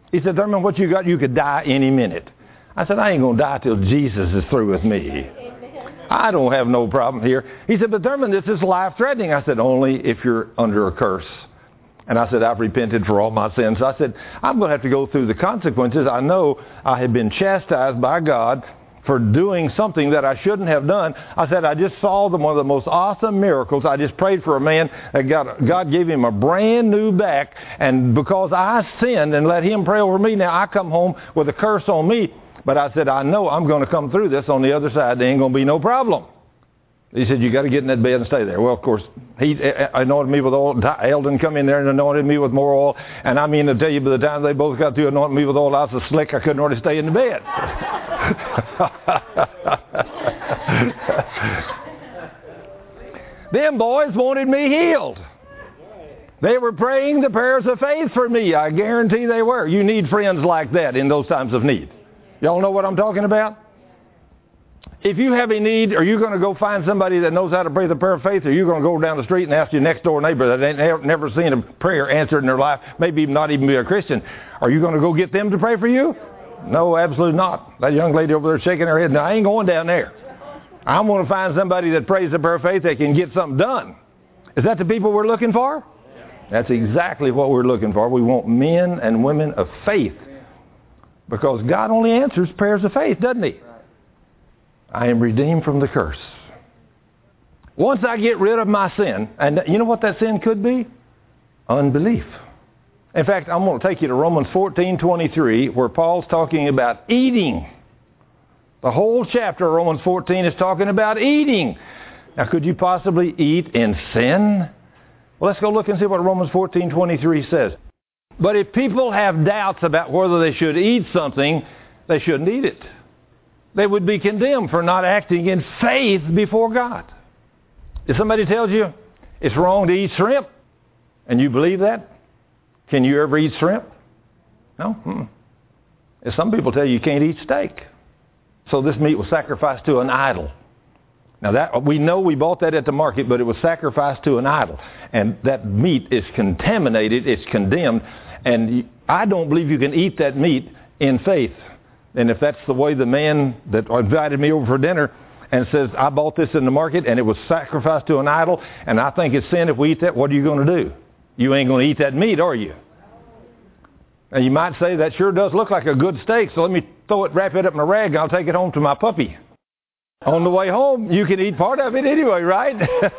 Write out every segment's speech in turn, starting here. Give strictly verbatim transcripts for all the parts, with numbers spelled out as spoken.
He said, Thurman, what you got, you could die any minute. I said, I ain't going to die till Jesus is through with me. I don't have no problem here. He said, but Thurman, this is life-threatening. I said, only if you're under a curse. And I said, I've repented for all my sins. I said, I'm going to have to go through the consequences. I know I have been chastised by God for doing something that I shouldn't have done. I said, I just saw the, one of the most awesome miracles. I just prayed for a man that God, God gave him a brand new back. And because I sinned and let him pray over me, now I come home with a curse on me. But I said, I know I'm going to come through this on the other side. There ain't going to be no problem. He said, you got to get in that bed and stay there. Well, of course, he anointed me with oil. Eldon come in there and anointed me with more oil. And I mean to tell you, by the time they both got through anointing me with oil, I was so slick I couldn't hardly stay in the bed. Them boys wanted me healed. They were praying the prayers of faith for me. I guarantee they were. You need friends like that in those times of need. Y'all know what I'm talking about? If you have a need, are you going to go find somebody that knows how to pray the prayer of faith, or are you going to go down the street and ask your next door neighbor that ain't never seen a prayer answered in their life, maybe not even be a Christian, are you going to go get them to pray for you? No, absolutely not. That young lady over there shaking her head, no, I ain't going down there. I'm going to find somebody that prays the prayer of faith that can get something done. Is that the people we're looking for? That's exactly what we're looking for. We want men and women of faith. Because God only answers prayers of faith, doesn't He? I am redeemed from the curse. Once I get rid of my sin, and you know what that sin could be? Unbelief. In fact, I'm going to take you to Romans fourteen twenty-three, where Paul's talking about eating. The whole chapter of Romans fourteen is talking about eating. Now, could you possibly eat in sin? Well, let's go look and see what Romans fourteen twenty-three says. But if people have doubts about whether they should eat something, they shouldn't eat it. They would be condemned for not acting in faith before God. If somebody tells you it's wrong to eat shrimp, and you believe that, can you ever eat shrimp? No? Mm-mm. If some people tell you you can't eat steak. So this meat was sacrificed to an idol. Now that we know we bought that at the market, but it was sacrificed to an idol. And that meat is contaminated, it's condemned, and I don't believe you can eat that meat in faith. And if that's the way the man that invited me over for dinner and says, I bought this in the market and it was sacrificed to an idol, and I think it's sin if we eat that, what are you going to do? You ain't going to eat that meat, are you? And you might say, that sure does look like a good steak, so let me throw it, wrap it up in a rag, and I'll take it home to my puppy. On the way home, you can eat part of it anyway, right?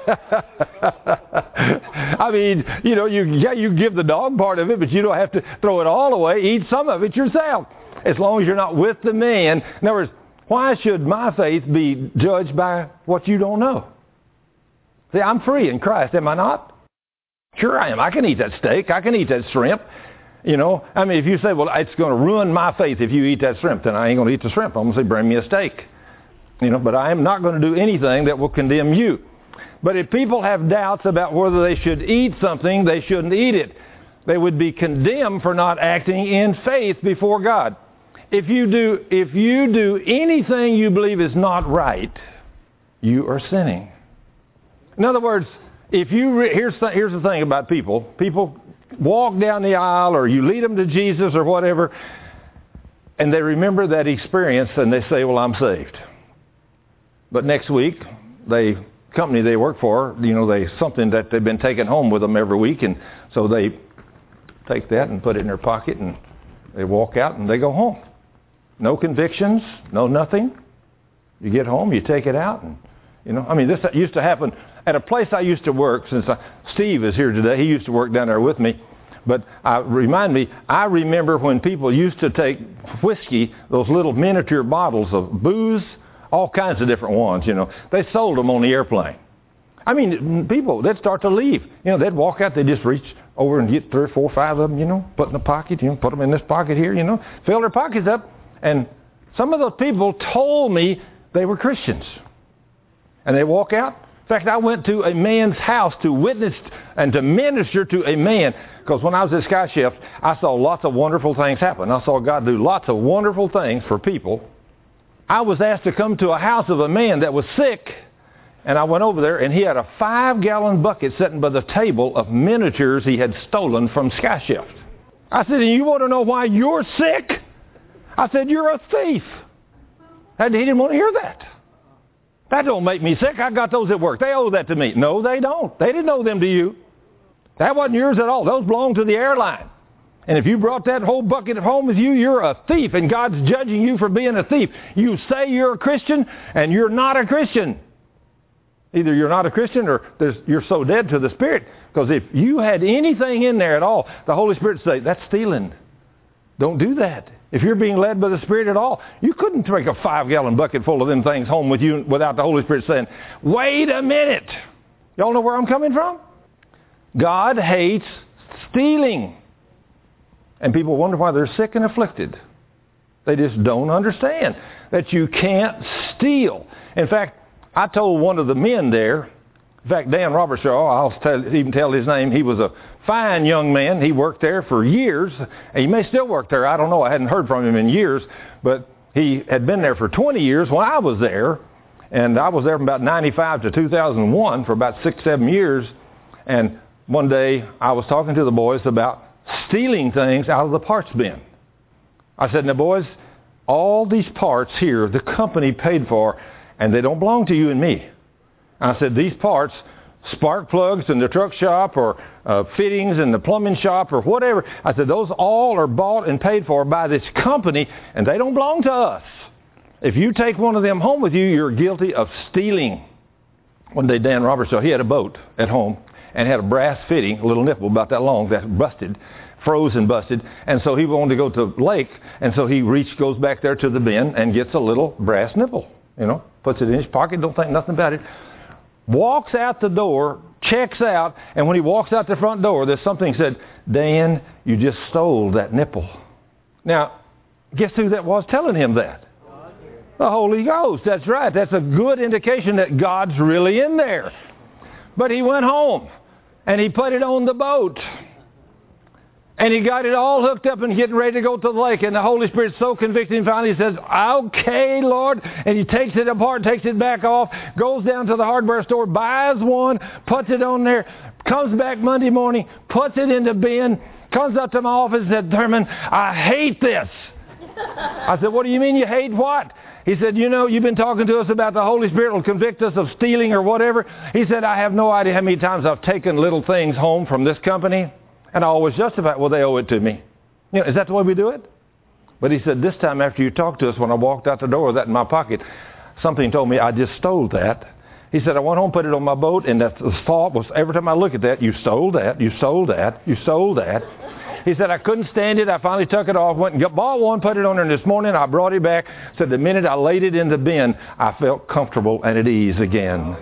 I mean, you know, you yeah, you give the dog part of it, but you don't have to throw it all away. Eat some of it yourself, as long as you're not with the man. In other words, why should my faith be judged by what you don't know? See, I'm free in Christ, am I not? Sure I am. I can eat that steak. I can eat that shrimp. You know, I mean, if you say, well, it's going to ruin my faith if you eat that shrimp, then I ain't going to eat the shrimp. I'm going to say, bring me a steak. You know, but I am not going to do anything that will condemn you. But if people have doubts about whether they should eat something, they shouldn't eat it. They would be condemned for not acting in faith before God. If you do, if you do anything you believe is not right, you are sinning. In other words, if you re- here's the, here's the thing about people. People walk down the aisle, or you lead them to Jesus or whatever, and they remember that experience and they say, well, I'm saved. But next week, the company they work for, you know, they something that they've been taking home with them every week, and so they take that and put it in their pocket, and they walk out and they go home. No convictions, no nothing. You get home, you take it out, and you know, I mean, this used to happen at a place I used to work. Since I, Steve is here today, he used to work down there with me. But I, remind me, I remember when people used to take whiskey, those little miniature bottles of booze. All kinds of different ones, you know. They sold them on the airplane. I mean, people, they'd start to leave. You know, they'd walk out, they'd just reach over and get three or four or five of them, you know, put in a pocket, you know, put them in this pocket here, you know, fill their pockets up. And some of those people told me they were Christians. And they walk out. In fact, I went to a man's house to witness and to minister to a man. Because when I was at Sky Shift, I saw lots of wonderful things happen. I saw God do lots of wonderful things for people. I was asked to come to a house of a man that was sick, and I went over there, and he had a five-gallon bucket sitting by the table of miniatures he had stolen from Sky Shift. I said, and you want to know why you're sick? I said, you're a thief. And he didn't want to hear that. That don't make me sick. I got those at work. They owe that to me. No, they don't. They didn't owe them to you. That wasn't yours at all. Those belonged to the airline. And if you brought that whole bucket home with you, you're a thief, and God's judging you for being a thief. You say you're a Christian, and you're not a Christian. Either you're not a Christian or you're so dead to the Spirit. Because if you had anything in there at all, the Holy Spirit would say, that's stealing. Don't do that. If you're being led by the Spirit at all, you couldn't take a five-gallon bucket full of them things home with you without the Holy Spirit saying, wait a minute. Y'all know where I'm coming from? God hates stealing. And people wonder why they're sick and afflicted. They just don't understand that you can't steal. In fact, I told one of the men there, in fact, Dan Robertshaw, I'll tell, even tell his name, he was a fine young man. He worked there for years. He may still work there. I don't know. I hadn't heard from him in years. But he had been there for twenty years when I was there. And I was there from about ninety-five to two thousand one for about six, seven years. And one day I was talking to the boys about stealing things out of the parts bin. I said, now boys, all these parts here, the company paid for, and they don't belong to you and me. I said, these parts, spark plugs in the truck shop or uh, fittings in the plumbing shop or whatever, I said, those all are bought and paid for by this company, and they don't belong to us. If you take one of them home with you, you're guilty of stealing. One day, Dan Robertson, he had a boat at home and had a brass fitting, a little nipple about that long, that busted, froze and busted. And so he wanted to go to the lake, and so he reached, goes back there to the bin and gets a little brass nipple, you know, puts it in his pocket, don't think nothing about it. Walks out the door, checks out, and when he walks out the front door, there's something said, Dan, you just stole that nipple. Now, guess who that was telling him that? The Holy Ghost. That's right. That's a good indication that God's really in there. But he went home, and he put it on the boat. And he got it all hooked up and getting ready to go to the lake. And the Holy Spirit so convicted him finally, he says, okay, Lord. And he takes it apart, takes it back off, goes down to the hardware store, buys one, puts it on there, comes back Monday morning, puts it in the bin, comes up to my office and said, Thurman, I hate this. I said, what do you mean you hate what? He said, you know, you've been talking to us about the Holy Spirit will convict us of stealing or whatever. He said, I have no idea how many times I've taken little things home from this company. And I always justify, well, they owe it to me. You know, is that the way we do it? But he said, this time after you talked to us, when I walked out the door with that in my pocket, something told me I just stole that. He said, I went home, put it on my boat, and that the thought was, every time I look at that, you stole that, you stole that, you stole that. He said, I couldn't stand it. I finally took it off, went and got, bought one, put it on there, and this morning I brought it back. Said the minute I laid it in the bin, I felt comfortable and at ease again.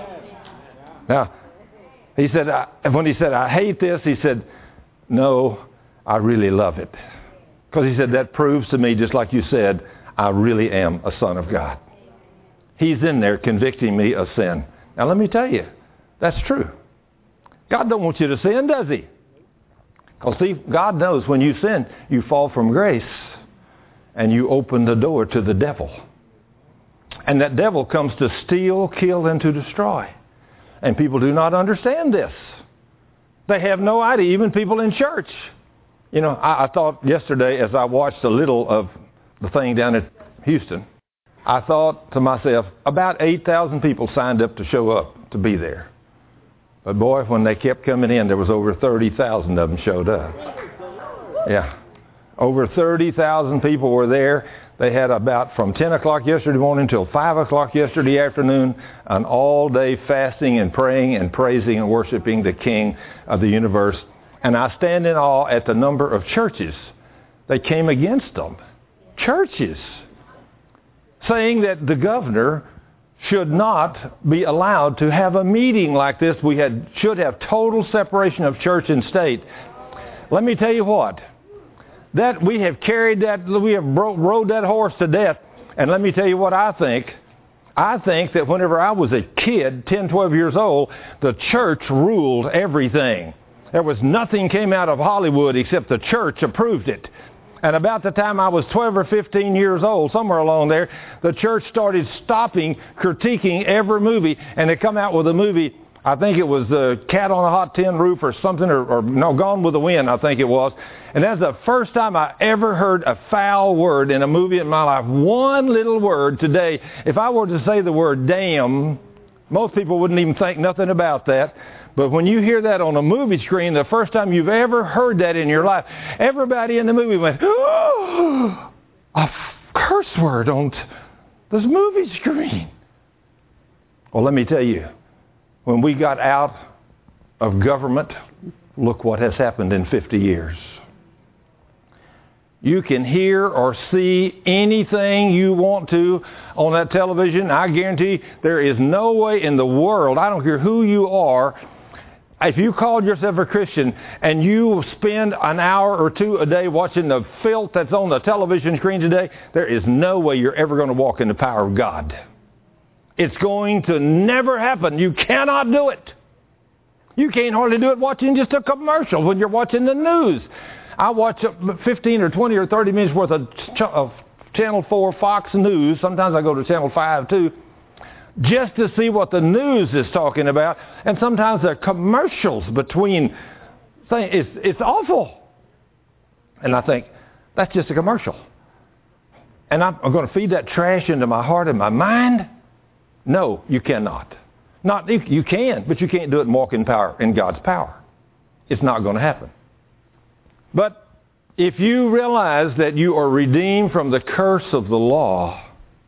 Now, he said, I, when he said, I hate this, he said, no, I really love it. Because he said, that proves to me, just like you said, I really am a son of God. He's in there convicting me of sin. Now let me tell you, that's true. God don't want you to sin, does he? Because see, God knows when you sin, you fall from grace. And you open the door to the devil. And that devil comes to steal, kill, and to destroy. And people do not understand this. They have no idea, even people in church. You know, I, I thought yesterday as I watched a little of the thing down at Houston, I thought to myself, about eight thousand people signed up to show up to be there. But boy, when they kept coming in, there was over thirty thousand of them showed up. Yeah. Over thirty thousand people were there. They had about from ten o'clock yesterday morning until five o'clock yesterday afternoon, an all-day fasting and praying and praising and worshiping the King of the universe. And I stand in awe at the number of churches that came against them. Churches. Saying that the governor should not be allowed to have a meeting like this. We had should have total separation of church and state. Let me tell you what. That we have carried that, we have bro- rode that horse to death. And let me tell you what I think. I think that whenever I was a kid, ten, twelve years old, the church ruled everything. There was nothing came out of Hollywood except the church approved it. And about the time I was twelve or fifteen years old, somewhere along there, the church started stopping, critiquing every movie. And they come out with a movie I think it was the Cat on a Hot Tin Roof or something, or, or no, Gone with the Wind, I think it was. And that's the first time I ever heard a foul word in a movie in my life. One little word today. If I were to say the word damn, most people wouldn't even think nothing about that. But when you hear that on a movie screen, the first time you've ever heard that in your life, everybody in the movie went, oh, a curse word on this movie screen. Well, let me tell you, when we got out of government, look what has happened in fifty years. You can hear or see anything you want to on that television. I guarantee there is no way in the world, I don't care who you are, if you called yourself a Christian and you spend an hour or two a day watching the filth that's on the television screen today, there is no way you're ever going to walk in the power of God. It's going to never happen. You cannot do it. You can't hardly do it watching just a commercial when you're watching the news. I watch fifteen or twenty or thirty minutes worth of, ch- of Channel four Fox News. Sometimes I go to Channel five too, just to see what the news is talking about. And sometimes there are commercials between things. It's, it's awful. And I think, that's just a commercial. And I'm, I'm going to feed that trash into my heart and my mind? No, you cannot. Not you can, but you can't do it and walk in power, in God's power. It's not going to happen. But if you realize that you are redeemed from the curse of the law,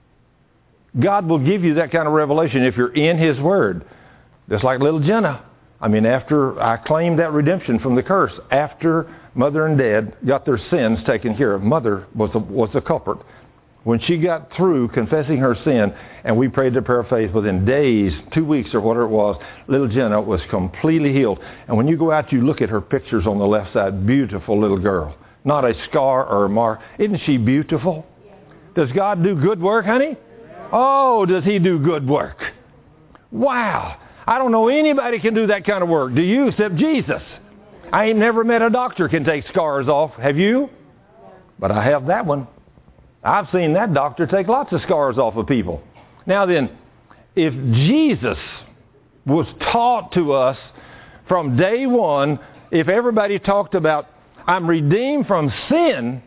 God will give you that kind of revelation if you're in His Word. Just like little Jenna. I mean, after I claimed that redemption from the curse, after Mother and Dad got their sins taken care of, Mother was the, was the culprit. When she got through confessing her sin, and we prayed the prayer of faith, within days, two weeks or whatever it was, little Jenna was completely healed. And when you go out, you look at her pictures on the left side, beautiful little girl. Not a scar or a mark. Isn't she beautiful? Does God do good work, honey? Oh, does He do good work? Wow. I don't know anybody can do that kind of work. Do you, except Jesus? I ain't never met a doctor can take scars off. Have you? But I have that one. I've seen that doctor take lots of scars off of people. Now then, if Jesus was taught to us from day one, if everybody talked about, I'm redeemed from sin.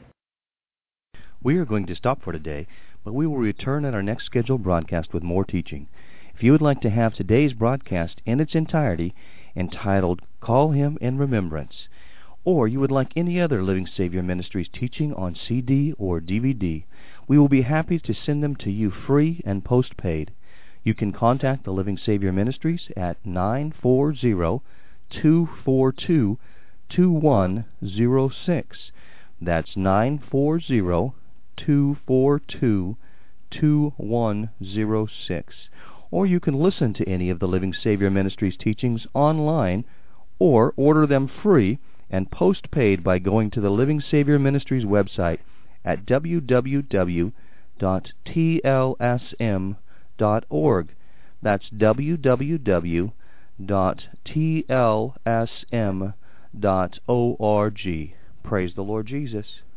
We are going to stop for today, but we will return at our next scheduled broadcast with more teaching. If you would like to have today's broadcast in its entirety, entitled Call Him in Remembrance, or you would like any other Living Savior Ministries teaching on C D or D V D, we will be happy to send them to you free and postpaid. You can contact the Living Savior Ministries at nine four zero, two four two, two one zero six. That's nine four zero, two four two, two one zero six. Or you can listen to any of the Living Savior Ministries teachings online, or order them free and postpaid by going to the Living Savior Ministries website at w w w dot t l s m dot org. That's w w w dot t l s m dot org. Praise the Lord Jesus.